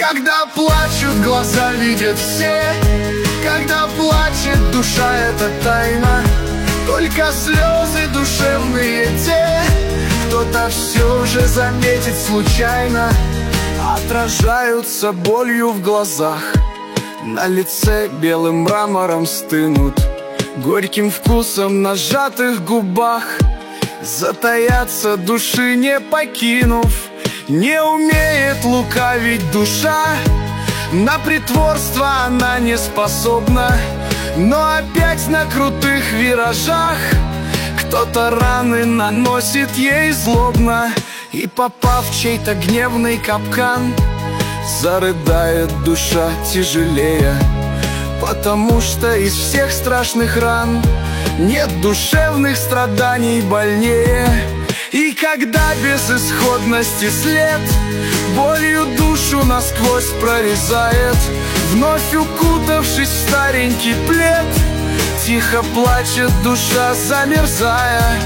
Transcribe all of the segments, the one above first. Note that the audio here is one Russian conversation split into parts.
Когда плачут глаза, видят все. Когда плачет душа, это тайна. Только слезы душевные те кто-то все же заметит случайно. Отражаются болью в глазах, на лице белым мрамором стынут, горьким вкусом на сжатых губах. Затаятся души не покинув. Не умеет лукавить душа, на притворство она не способна. Но опять на крутых виражах кто-то раны наносит ей злобно. И попав в чей-то гневный капкан, зарыдает душа тяжелее. Потому что из всех страшных ран нет душевных страданий больнее. И когда безысходности след болью душу насквозь прорезает, вновь укутавшись в старенький плед, тихо плачет душа, замерзая.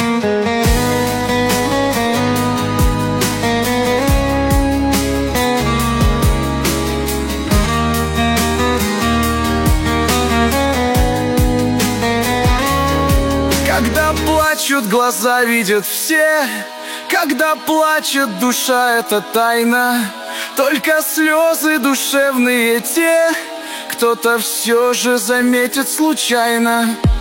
Когда плачут глаза, видят все. Когда плачет душа, это тайна. Только слезы душевные те кто-то все же заметит случайно.